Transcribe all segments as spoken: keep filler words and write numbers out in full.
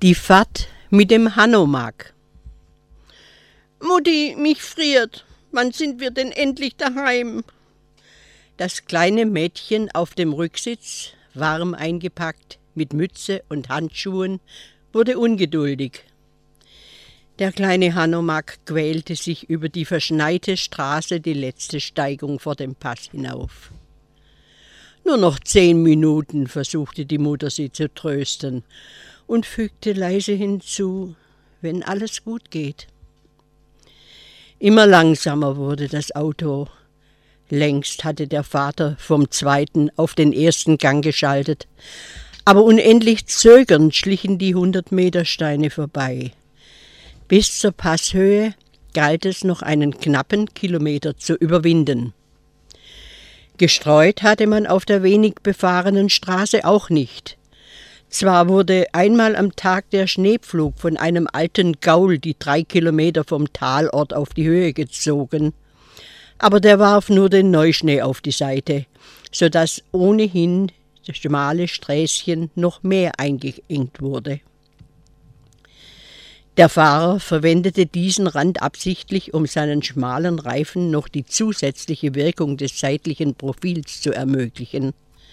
Die Fahrt mit dem Hanomag. »Mutti, mich friert. Wann sind wir denn endlich daheim?« Das kleine Mädchen auf dem Rücksitz, warm eingepackt, mit Mütze und Handschuhen, wurde ungeduldig. Der kleine Hanomag quälte sich über die verschneite Straße die letzte Steigung vor dem Pass hinauf. »Nur noch zehn Minuten«, versuchte die Mutter sie zu trösten und fügte leise hinzu, »wenn alles gut geht.« Immer langsamer wurde das Auto. Längst hatte der Vater vom zweiten auf den ersten Gang geschaltet, aber unendlich zögernd schlichen die Hundert-Meter-Steine vorbei. Bis zur Passhöhe galt es noch einen knappen Kilometer zu überwinden. Gestreut hatte man auf der wenig befahrenen Straße auch nicht. Zwar wurde einmal am Tag der Schneepflug von einem alten Gaul die drei Kilometer vom Talort auf die Höhe gezogen, aber der warf nur den Neuschnee auf die Seite, sodass ohnehin das schmale Sträßchen noch mehr eingeengt wurde. Der Fahrer verwendete diesen Rand absichtlich, um seinen schmalen Reifen noch die zusätzliche Wirkung des seitlichen Profils zu ermöglichen.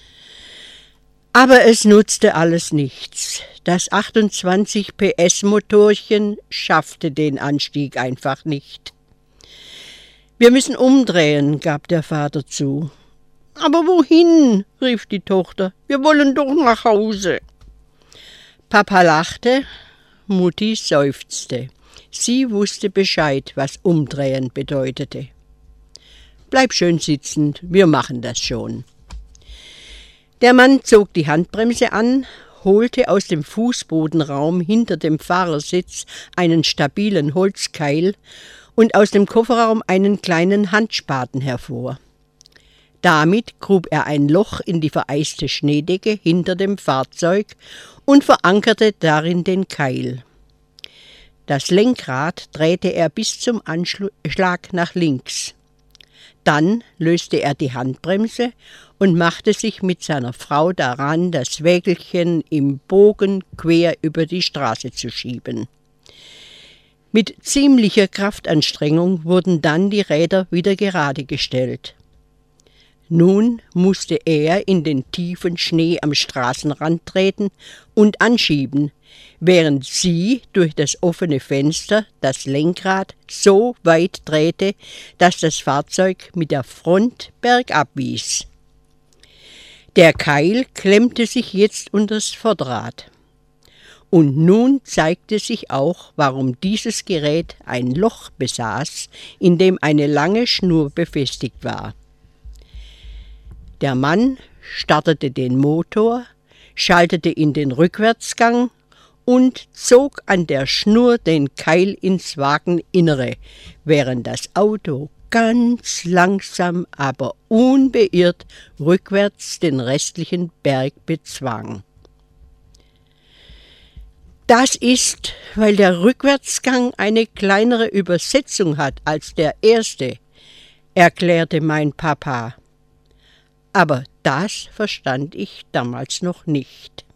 Aber es nutzte alles nichts. Das achtundzwanzig P S Motorchen schaffte den Anstieg einfach nicht. »Wir müssen umdrehen«, gab der Vater zu. »Aber wohin?«, rief die Tochter. »Wir wollen doch nach Hause.« Papa lachte, Mutti seufzte. Sie wusste Bescheid, was umdrehen bedeutete. »Bleib schön sitzen, wir machen das schon.« Der Mann zog die Handbremse an, holte aus dem Fußbodenraum hinter dem Fahrersitz einen stabilen Holzkeil und aus dem Kofferraum einen kleinen Handspaten hervor. Damit grub er ein Loch in die vereiste Schneedecke hinter dem Fahrzeug und verankerte darin den Keil. Das Lenkrad drehte er bis zum Anschlag nach links. Dann löste er die Handbremse und machte sich mit seiner Frau daran, das Wägelchen im Bogen quer über die Straße zu schieben. Mit ziemlicher Kraftanstrengung wurden dann die Räder wieder gerade gestellt. Nun musste er in den tiefen Schnee am Straßenrand treten und anschieben, während sie durch das offene Fenster das Lenkrad so weit drehte, dass das Fahrzeug mit der Front bergab wies. Der Keil klemmte sich jetzt unters Vorderrad. Und nun zeigte sich auch, warum dieses Gerät ein Loch besaß, in dem eine lange Schnur befestigt war. Der Mann startete den Motor, schaltete in den Rückwärtsgang und zog an der Schnur den Keil ins Wageninnere, während das Auto ganz langsam, aber unbeirrt rückwärts den restlichen Berg bezwang. Das ist, weil der Rückwärtsgang eine kleinere Übersetzung hat als der erste, erklärte mein Papa. Aber das verstand ich damals noch nicht.